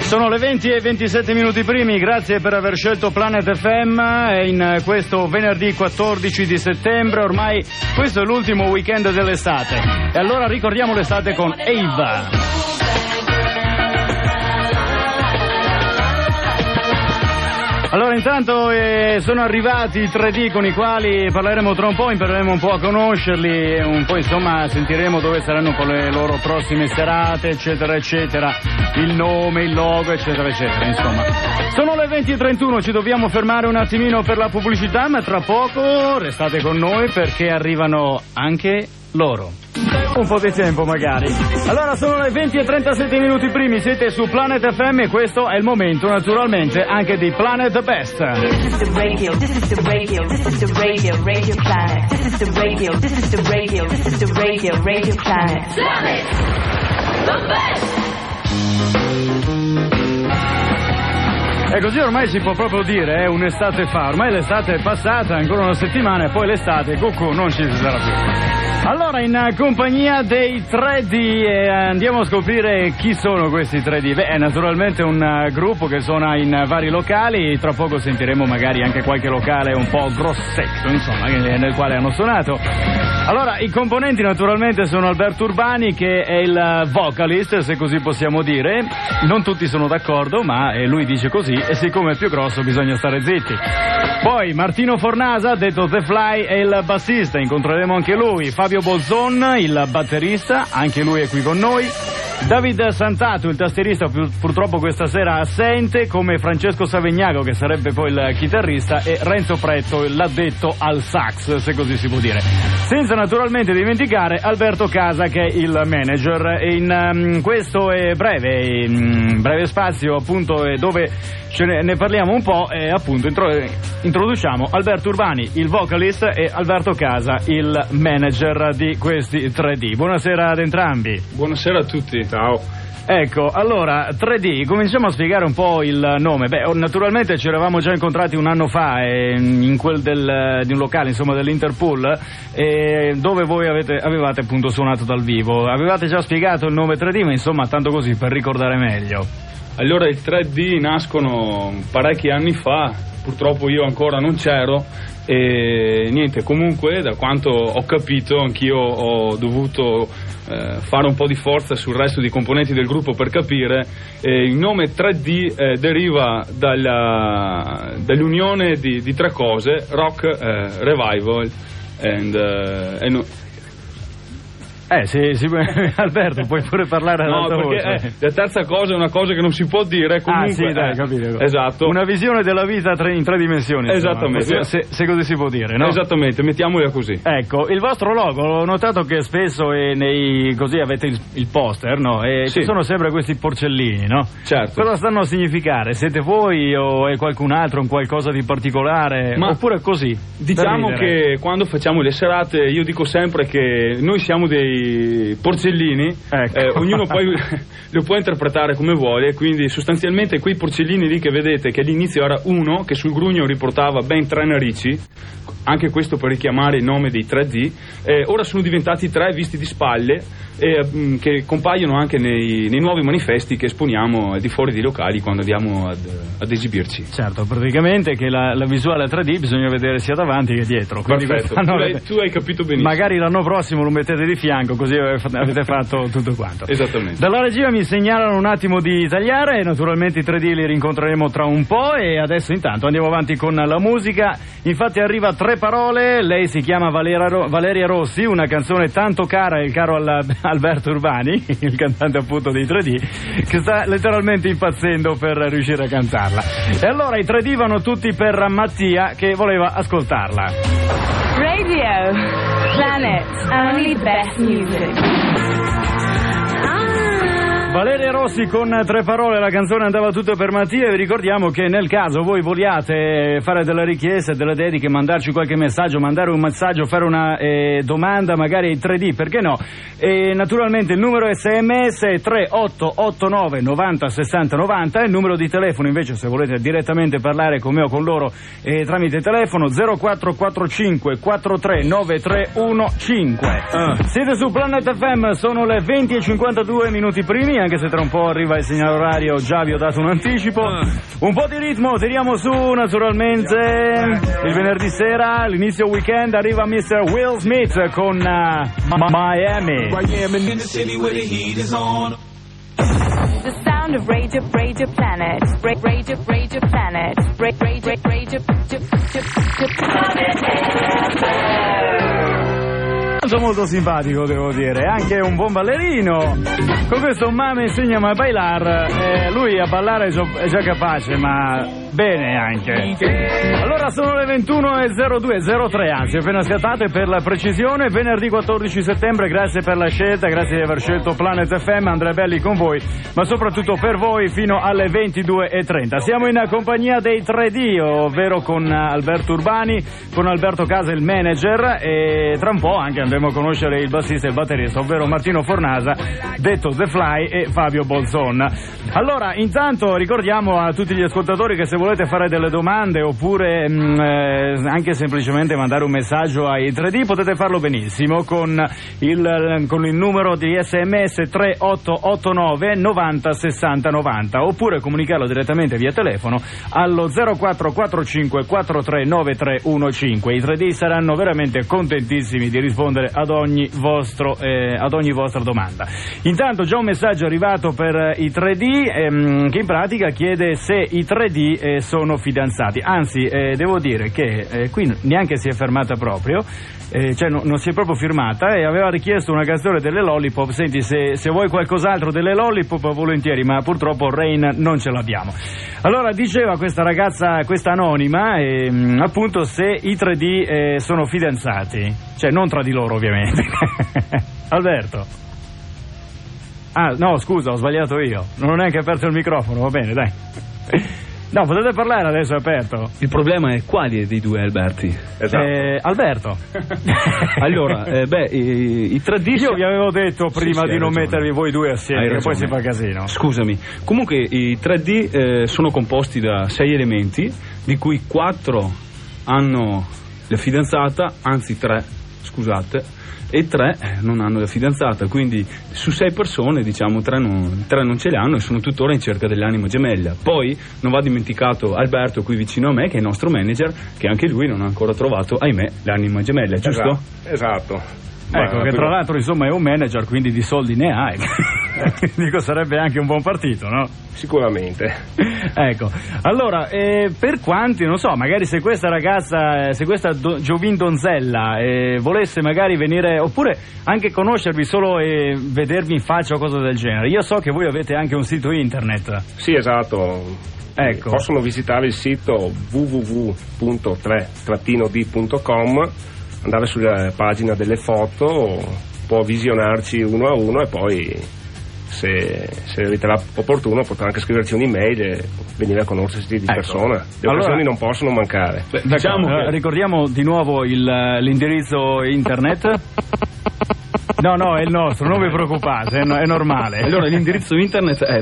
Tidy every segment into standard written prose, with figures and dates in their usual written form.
Sono le 20 e 27 minuti primi, grazie per aver scelto Planet FM in questo venerdì 14 di settembre, ormai questo è l'ultimo weekend dell'estate e allora ricordiamo l'estate con Eva. Allora intanto sono arrivati i 3D con i quali parleremo tra un po', impareremo un po' a conoscerli, un po' insomma sentiremo dove saranno un po' le loro prossime serate, eccetera eccetera, il nome, il logo, eccetera eccetera, insomma. Sono le 20:31, ci dobbiamo fermare un attimino per la pubblicità, ma tra poco restate con noi perché arrivano anche loro. Un po' di tempo magari. Allora sono le 20:37 minuti primi, siete su Planet FM e questo è il momento naturalmente anche di Planet Best. This is the radio, this is the radio, this is the radio, Radio Planet. This is the radio, this is the radio, this is the radio, Radio Planet. Planet, the best! E così ormai si può proprio dire, un'estate fa, ormai l'estate è passata, ancora una settimana e poi l'estate, cucù, non ci sarà più. Allora, in compagnia dei 3D andiamo a scoprire chi sono questi 3D. Beh, è naturalmente un gruppo che suona in vari locali, tra poco sentiremo magari anche qualche locale un po' grossetto, insomma, nel quale hanno suonato. Allora, i componenti naturalmente sono Alberto Urbani, che è il vocalist, se così possiamo dire. Non tutti sono d'accordo, ma lui dice così, e siccome è più grosso bisogna stare zitti. Poi Martino Fornasa, detto The Fly, è il bassista, incontreremo anche lui. Fabio Bolzon, il batterista, anche lui è qui con noi. David Santato, il tastierista, purtroppo questa sera assente, come Francesco Savegnago, che sarebbe poi il chitarrista, e Renzo Pretto, l'addetto al sax, se così si può dire. Senza naturalmente dimenticare Alberto Casa, che è il manager. E in questo breve spazio, appunto, dove ne parliamo un po', e appunto introduciamo Alberto Urbani, il vocalist, e Alberto Casa, il manager di questi 3D. Buonasera ad entrambi. Buonasera a tutti. Ciao. Ecco, allora, 3D, cominciamo a spiegare un po' il nome. Beh, naturalmente ci eravamo già incontrati un anno fa in quel di un locale, insomma, dell'Interpool, dove voi avevate appunto suonato dal vivo. Avevate già spiegato il nome 3D, ma insomma, tanto così per ricordare meglio. Allora, i 3D nascono parecchi anni fa, purtroppo io ancora non c'ero, e niente, comunque da quanto ho capito anch'io ho dovuto fare un po' di forza sul resto dei componenti del gruppo per capire. Il nome 3D deriva dall'unione di tre cose: rock, revival sì, Alberto, puoi pure parlare ad alta voce. La terza cosa è una cosa che non si può dire, comunque. Sì, dai, capito. Esatto. Una visione della vita in tre dimensioni. Esattamente. Se così si può dire, no? Esattamente, mettiamola così. Ecco, il vostro logo, ho notato che spesso così avete il poster, no? E sì. Ci sono sempre questi porcellini, no? Certo. Cosa stanno a significare? Siete voi o è qualcun altro, un qualcosa di particolare? Oppure così? Diciamo che quando facciamo le serate io dico sempre che noi siamo dei porcellini, ecco. Ognuno poi lo può interpretare come vuole, quindi sostanzialmente quei porcellini lì che vedete, che all'inizio era uno che sul grugno riportava ben 3 narici, anche questo per richiamare il nome dei 3D, ora sono diventati 3 visti di spalle, che compaiono anche nei nuovi manifesti che esponiamo al di fuori dei locali quando andiamo ad esibirci. Certo, praticamente che la visuale 3D bisogna vedere sia davanti che dietro. Perfetto, tu hai capito benissimo. Magari l'anno prossimo lo mettete di fianco, così avete fatto tutto quanto. Esattamente. Dalla regia mi segnalano un attimo di tagliare, naturalmente i 3D li rincontreremo tra un po', e adesso intanto andiamo avanti con la musica. Infatti arriva 3 parole, lei si chiama Valeria Rossi, una canzone tanto cara e caro Alberto Urbani, il cantante appunto dei 3D, che sta letteralmente impazzendo per riuscire a cantarla. E allora i 3D vanno tutti per Mattia, che voleva ascoltarla. Radio Planet, only best music. Valeria Rossi con 3 parole, la canzone andava tutto per Mattia. Vi ricordiamo che nel caso voi vogliate fare delle richieste, delle dediche, mandarci qualche messaggio, mandare un messaggio, fare una domanda magari ai 3D, perché no? E naturalmente il numero SMS è 3889 90 60 90, il numero di telefono invece, se volete direttamente parlare con me o con loro tramite telefono, 0445 43 9315. Siete su Planet FM, sono le 20:52 minuti primi. anche se tra un po' arriva il segnale orario, già vi ho dato un anticipo. Un po' di ritmo tiriamo su, naturalmente. Il venerdì sera, l'inizio weekend, arriva Mr. Will Smith con Miami. The sound of Radio Planet. Radio Planet. Radio Molto simpatico, devo dire, anche un buon ballerino. Con questo Mami insegnami a bailar, lui a ballare è già capace, ma bene anche. Allora sono le 21:02, anzi appena scattate per la precisione, venerdì 14 settembre, grazie per la scelta, grazie di aver scelto Planet FM, Andrea Belli con voi, ma soprattutto per voi fino alle 22:30. Siamo in compagnia dei 3D, ovvero con Alberto Urbani, con Alberto Casa il manager, e tra un po' anche andremo a conoscere il bassista e il batterista, ovvero Martino Fornasa, detto The Fly, e Fabio Bolzon. Allora, intanto ricordiamo a tutti gli ascoltatori che se volete fare delle domande oppure anche semplicemente mandare un messaggio ai 3D potete farlo benissimo con il numero di SMS 3889 90 60 90 oppure comunicarlo direttamente via telefono allo 0445 439315. I 3D saranno veramente contentissimi di rispondere ad ogni vostra domanda. Intanto già un messaggio arrivato per i 3D che in pratica chiede se i 3D sono fidanzati, anzi devo dire che qui neanche si è fermata proprio, cioè non si è proprio firmata, e aveva richiesto una canzone delle Lollipop. Senti, se vuoi qualcos'altro delle Lollipop volentieri, ma purtroppo Rain non ce l'abbiamo. Allora diceva questa ragazza, questa anonima, appunto se i 3D sono fidanzati, cioè non tra di loro ovviamente. Alberto. Ah no, scusa, ho sbagliato io, non ho neanche aperto il microfono, va bene, dai. No, potete parlare adesso, è aperto. Il problema è quali dei due Alberti? Esatto. Alberto. Allora, i 3D... Io vi avevo detto prima di non mettervi voi due assieme, che poi si fa casino. Scusami. Comunque i 3D sono composti da 6 elementi, di cui 4 hanno la fidanzata, anzi 3, scusate, e 3 non hanno la fidanzata, quindi su 6 persone diciamo 3 non ce le hanno e sono tuttora in cerca dell'anima gemella. Poi non va dimenticato Alberto qui vicino a me, che è il nostro manager, che anche lui non ha ancora trovato, ahimè, l'anima gemella, giusto? Esatto. Ecco, che tra l'altro insomma è un manager, quindi di soldi ne ha. Dico, sarebbe anche un buon partito, no? Sicuramente. Ecco, allora, per quanti, non so, magari se questa ragazza, se questa giovin donzella volesse magari venire, oppure anche conoscervi solo e vedervi in faccia o cose del genere, io so che voi avete anche un sito internet. Sì, esatto. Ecco. Possono visitare il sito www.3-d.com, andare sulla pagina delle foto, può visionarci uno a uno e poi se riterrà opportuno potrà anche scriverci un'email e venire a conoscersi di persona. Le occasioni non possono mancare. Diciamo, ricordiamo di nuovo l'indirizzo internet. No, è il nostro, non vi preoccupate, è normale. Allora l'indirizzo internet è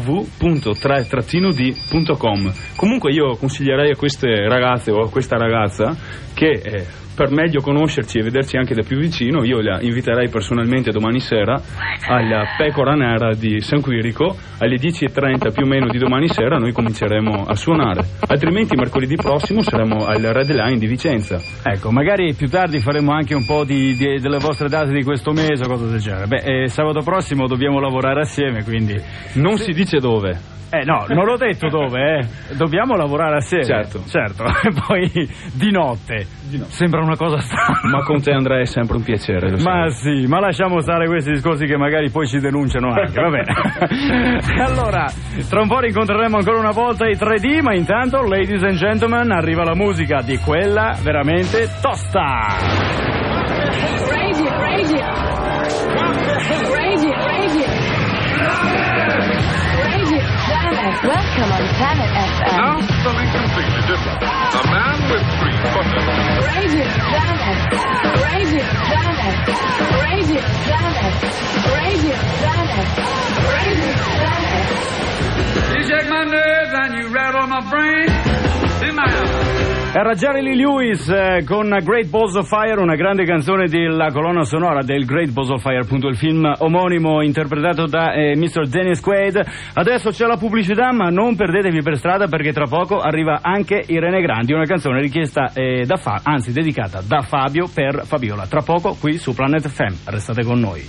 www.3-d.com. Comunque io consiglierei a queste ragazze o a questa ragazza che per meglio conoscerci e vederci anche da più vicino, io la inviterei personalmente domani sera alla Pecora Nera di San Quirico alle 10:30 più o meno di domani sera. Noi cominceremo a suonare, altrimenti mercoledì prossimo saremo al Red Line di Vicenza. Ecco, magari più tardi faremo anche un po' delle vostre date di questo mese o cose del genere. Sabato prossimo dobbiamo lavorare assieme, quindi non si dice dove. No, non l'ho detto dove, dobbiamo lavorare assieme. Certo. E poi di notte. Sembra una cosa strana. Ma con te, Andrea, è sempre un piacere. Ma sì, ma lasciamo stare questi discorsi che magari poi ci denunciano anche, va bene. Allora, tra un po' rincontreremo ancora una volta i 3D, ma intanto, ladies and gentlemen, arriva la musica di quella veramente tosta. Welcome on Planet FM. Now something completely different. A man with 3 buttons. Radio Planet. Radio Planet. Radio Planet. Radio Planet. Radio Planet. You shake my nerves and you rattle my brain. Era Jerry Lee Lewis con Great Balls of Fire, una grande canzone della colonna sonora del Great Balls of Fire, appunto il film omonimo interpretato da Mr. Dennis Quaid. Adesso c'è la pubblicità, ma non perdetevi per strada perché tra poco arriva anche Irene Grandi, una canzone richiesta dedicata da Fabio per Fabiola. Tra poco qui su Planet FM, restate con noi.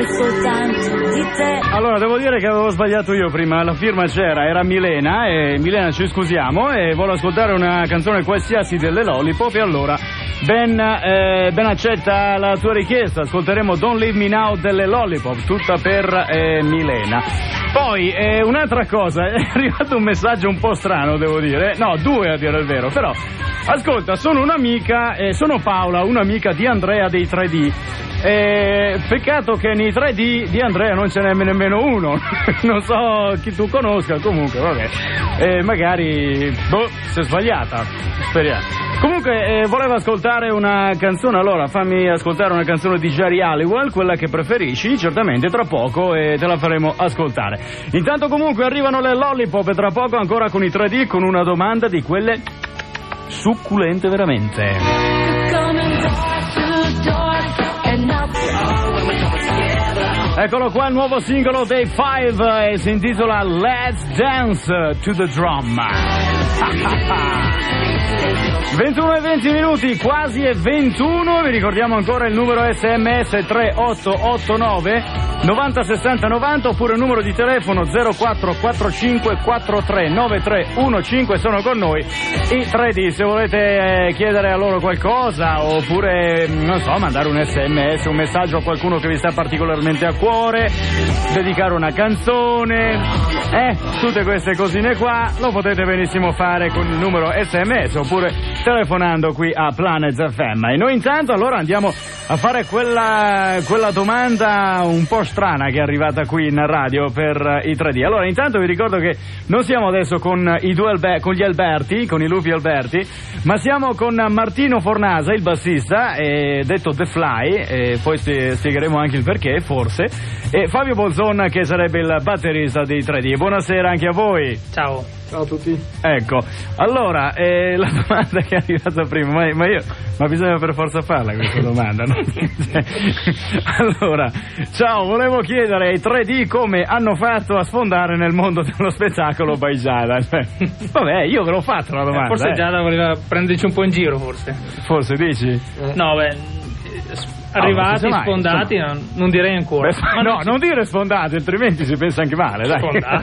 Allora, devo dire che avevo sbagliato io prima, la firma era Milena, e Milena ci scusiamo e vuole ascoltare una canzone qualsiasi delle Lollipop, e allora ben accetta la tua richiesta, ascolteremo Don't Leave Me Now delle Lollipop, tutta per Milena. Poi un'altra cosa, è arrivato un messaggio un po' strano, devo dire, no, due a dire il vero, però ascolta, sono sono Paola, un'amica di Andrea dei 3D. Peccato che nei 3D di Andrea non ce n'è nemmeno uno. Non so chi tu conosca, comunque vabbè, magari si è sbagliata, speriamo. Comunque voleva ascoltare una canzone, allora fammi ascoltare una canzone di Jerry Halliwell, quella che preferisci, certamente tra poco, e te la faremo ascoltare. Intanto comunque arrivano le Lollipop, e tra poco ancora con i 3D, con una domanda di quelle succulente veramente. Eccolo qua il nuovo singolo dei Five e si intitola Let's Dance to the Drum. 21 e 20 minuti, quasi e 21, vi ricordiamo ancora il numero SMS 3889 90 60 90 oppure il numero di telefono 0445 43 9315, sono con noi i 3D, se volete chiedere a loro qualcosa oppure non so, mandare un SMS, un messaggio a qualcuno che vi sta particolarmente a cuore, dedicare una canzone, tutte queste cosine qua lo potete benissimo fare con il numero SMS oppure telefonando qui a Planet FM. E noi intanto allora andiamo a fare quella domanda un po' strana che è arrivata qui in radio per i 3D. Allora intanto vi ricordo che non siamo adesso con con gli Alberti, con i Lupi Alberti, ma siamo con Martino Fornasa, il bassista, detto The Fly, e poi spiegheremo anche il perché, forse, e Fabio Bolzon che sarebbe il batterista dei 3D. Buonasera anche a voi. Ciao. Ciao a tutti. Ecco, allora, la domanda che è arrivata prima, ma bisogna per forza farla questa domanda, no? Allora, ciao, volevo chiedere ai 3D come hanno fatto a sfondare nel mondo dello spettacolo by Giada. Vabbè, io ve l'ho fatta la domanda. Forse Giada voleva prenderci un po' in giro, forse. Forse dici? No, arrivati, sfondati, non direi ancora. Non dire sfondati, altrimenti si pensa anche male, dai.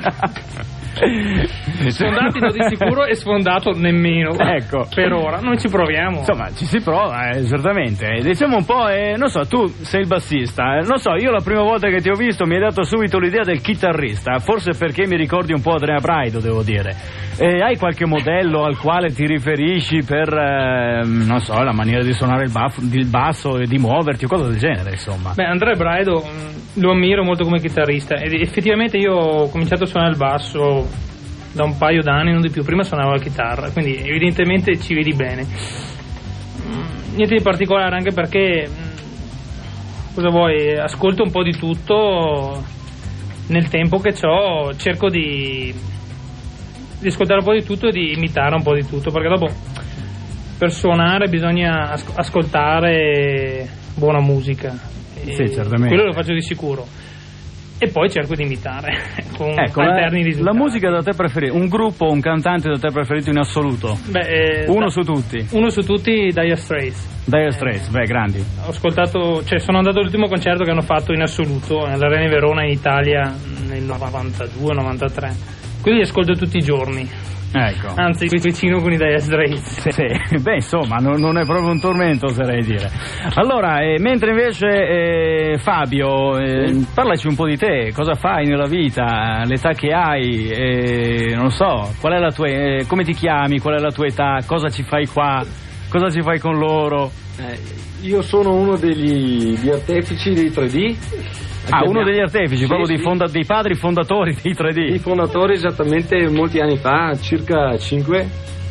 Sfondati no di sicuro e sfondato nemmeno. Ecco, per ora non ci proviamo. Insomma, ci si prova, certamente. Diciamo un po', non so, tu sei il bassista, non so, io la prima volta che ti ho visto mi hai dato subito l'idea del chitarrista, forse perché mi ricordi un po' Andrea Braido, devo dire. Hai qualche modello al quale ti riferisci per, non so, la maniera di suonare il basso e di muoverti o cose del genere, insomma? Beh, Andrea Braido lo ammiro molto come chitarrista ed effettivamente io ho cominciato a suonare il basso da un paio d'anni, non di più. Prima suonavo la chitarra, quindi evidentemente ci vedi bene. Niente di particolare, anche perché cosa vuoi, ascolto un po' di tutto nel tempo che ho, cerco di ascoltare un po' di tutto e di imitare un po' di tutto, perché dopo per suonare bisogna ascoltare buona musica. Sì, certamente. Quello lo faccio di sicuro. E poi cerco di imitare con alterni risultati. La musica da te preferita, un gruppo, un cantante da te preferito in assoluto? Uno su tutti. Uno su tutti, Dire Straits. Dire Straits, grandi. Ho ascoltato, sono andato all'ultimo concerto che hanno fatto in assoluto all'Arena Verona in Italia nel 92-93. Quindi li ascolto tutti i giorni. Ecco. Anzi, vicino con i Dire Straits. Sì. Beh, insomma, non è proprio un tormento, oserei dire. Allora, mentre invece Fabio, parlaci un po' di te, cosa fai nella vita, l'età che hai, non so, qual è la tua, come ti chiami, qual è la tua età, cosa ci fai qua, cosa ci fai con loro? Io sono uno degli artefici dei 3D. Uno degli artefici, proprio dei padri fondatori dei 3D. I fondatori esattamente molti anni fa, circa 5.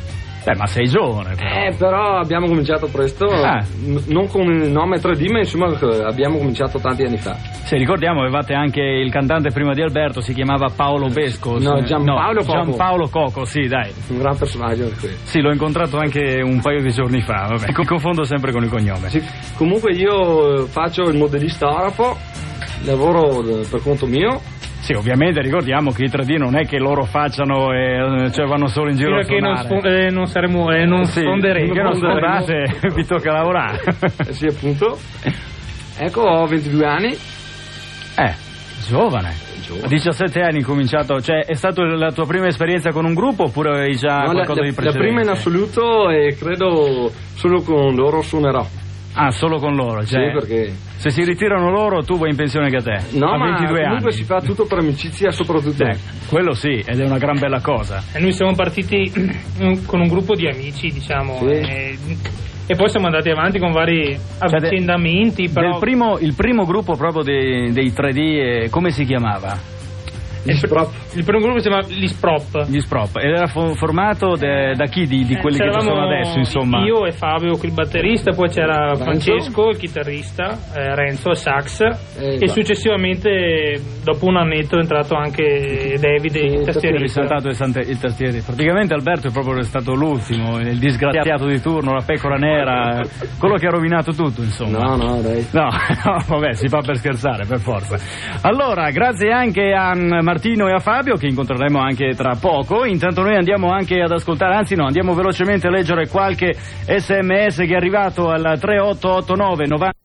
Ma sei giovane però. Però abbiamo cominciato presto, non con il nome 3D, ma insomma abbiamo cominciato tanti anni fa. Sì, ricordiamo, avevate anche il cantante prima di Alberto, si chiamava Paolo Besco. Gianpaolo Coco, sì, dai. Un gran personaggio anche questo. Sì, l'ho incontrato anche un paio di giorni fa, vabbè, confondo sempre con il cognome. Sì, comunque io faccio il modellista orafo, lavoro per conto mio. Sì, ovviamente ricordiamo che i 3D non è che loro facciano cioè vanno solo in giro a suonare. Non sfonderemo. Che non sfondate, vi tocca lavorare. Sì, appunto. Ecco, ho 22 anni. Giovane. A 17 anni hai cominciato, cioè è stata la tua prima esperienza con un gruppo oppure avevi già qualcosa di precedente? La prima in assoluto e credo solo con loro suonerò. Solo con loro, cioè. Sì, perché se si ritirano loro tu vai in pensione che a te. No, a 22 ma comunque anni. si fa tutto per amicizia soprattutto. Quello sì, ed è una gran bella cosa. E noi siamo partiti con un gruppo di amici, diciamo, e poi siamo andati avanti con vari avvicendamenti. Però Il primo gruppo proprio dei 3D, come si chiamava? Il primo gruppo si chiama Gli Sprop. Ed era formato da chi di quelli che ci sono adesso, insomma? Io e Fabio, il batterista, poi c'era Francesco, il chitarrista, Renzo, il sax, e successivamente, dopo un annetto, è entrato anche David, il tastierista. Risaltato il tastiere. Praticamente Alberto è proprio stato l'ultimo, il disgraziato di turno, la pecora nera, quello che ha rovinato tutto, insomma. No, dai. No, vabbè, si fa per scherzare, per forza. Allora, grazie anche a Martino e a Fabio, che incontreremo anche tra poco. Intanto noi andiamo anche ad ascoltare, andiamo velocemente a leggere qualche SMS che è arrivato al 3889 90